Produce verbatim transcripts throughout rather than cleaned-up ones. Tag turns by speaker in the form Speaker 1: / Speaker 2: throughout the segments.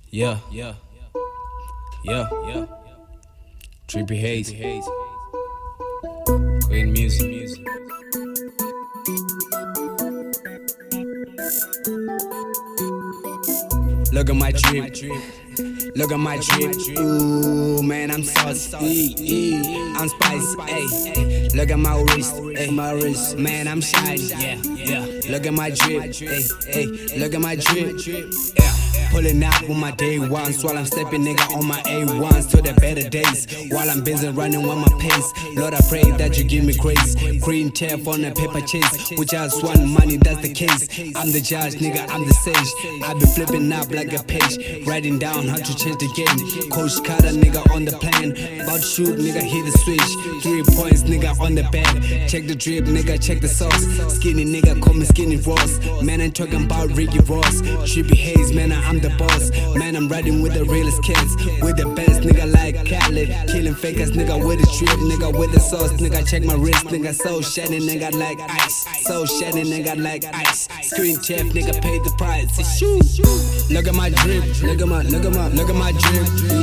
Speaker 1: Yeah, yeah, yeah, yeah. Trippy Haze, Queen Music, music. Look at my drip, look at my drip. Ooh, man, I'm saucy, I'm spicy. Ayy, look at my wrist, ayy, my wrist. Man, I'm shiny. Yeah, yeah. Look at my drip, ayy, ayy. Look at my drip. Yeah. Pulling out with my day ones while I'm stepping, nigga, on my A ones to the better days. While I'm busy running with my pace. Lord, I pray that you give me grace. Green tape on a paper chase. We just want money, that's the case. I'm the judge, nigga, I'm the sage. I be flipping up like a page, writing down how to change the game. Coach Carter, nigga, on the plan. About to shoot, nigga, hit the switch. Three points, nigga, on the bag. Check the drip, nigga, check the sauce. Skinny nigga, call me Skinny Ross. Man, I'm talking about Ricky Ross. Trippy Haze, man, I'm the boss. Man, I'm riding with the realest kids. With the best, nigga, like Khaled. Killing fakers, nigga, with the drip. Nigga, with the sauce, nigga, check my wrist. Nigga, so shiny, nigga, like ice. So shiny, nigga, like ice. Screen chef, nigga, pay the price. Look at my drip, look at my, look at my, look at my drip.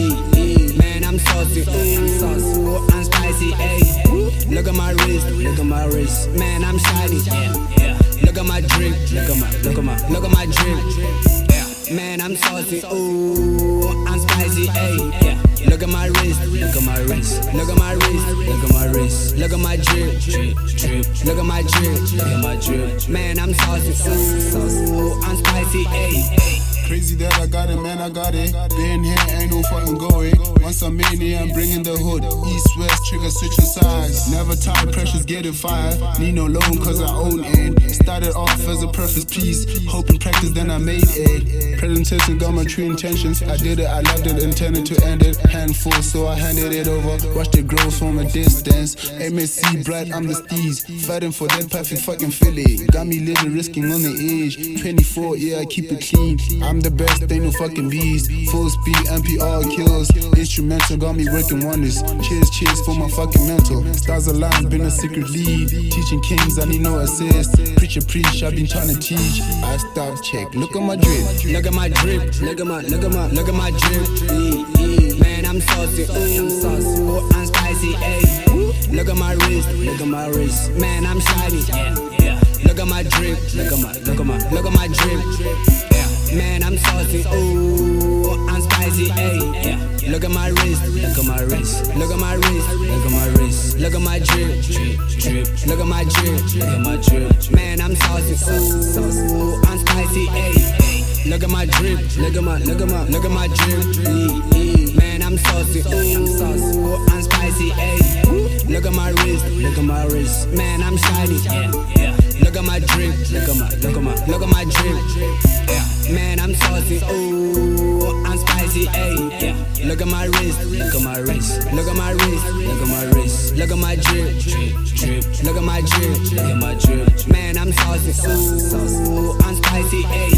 Speaker 1: Man, I'm saucy, ooh, I'm spicy, ayy. Look at my wrist, look at my wrist. Man, I'm shiny, yeah, yeah. Look at my drip, look at my, look at my, look at my drip. Man, I'm saucy, ooh, I'm spicy, ayy. Yeah. Look at my wrist, look at my wrist, look at my wrist, look at my wrist, look at my drip, drip, drip, look at my drip, look at my drip. Man, I'm saucy, ooh, I'm spicy, ayy.
Speaker 2: Crazy that I got it, man, I got it. Been here, ain't no fucking going. Once I'm in here, I'm bringing the hood. East, west, trigger switching sides. Never tired, pressure's getting fired. Need no loan, cause I own it. Started off as a perfect piece. Hoping practice, then I made it. Presentation got my true intentions. I did it, I loved it, intended to end it. Handful, so I handed it over. Watched it grow from a distance. M S C bright, I'm the steez. Fighting for that perfect fucking filly. Got me living, risking on the edge. twenty-four, yeah, I keep it clean. I'm the best, ain't no fucking beast. Full speed, M P R kills. Instrumental got me working wonders. Cheers, cheers for my fucking mental. Stars aligned, been a secret lead. Teaching kings, I need no assist. Preacher, preach, I've been trying to teach. I stop, check, look at my drip.
Speaker 1: Look at my drip, look at my, look at my, look at my drip. Man, I'm saucy, ooh, I'm spicy, ayy. Look at my wrist, look at my wrist. Man, I'm shiny, yeah, yeah. Look at my drip, look at my, look at my, look at my drip. Man, I'm saucy, ooh, I'm spicy, ayy. Yeah. Look at my wrist, look at my wrist, look at my wrist, look at my wrist, look at my drip, drip, drip, look at my drip, look at my drip. Man, I'm saucy, ooh, I'm spicy, ayy. Look at my drip, look at my, look at my, look at my drip. Man, I'm saucy, ooh, I'm spicy, ayy. Look at my wrist, look at my wrist. Man, I'm shiny, yeah, yeah. Look at my drip, look at my, look at my, look at my drip. Yeah. Man, I'm saucy, ooh, I'm spicy, ayy. Yeah. Look at my wrist, look at my wrist, look at my wrist, look at my wrist, look at my drip, drip, drip, look at my drip, look at my drip. Man, I'm saucy, ooh, I'm spicy, ayy.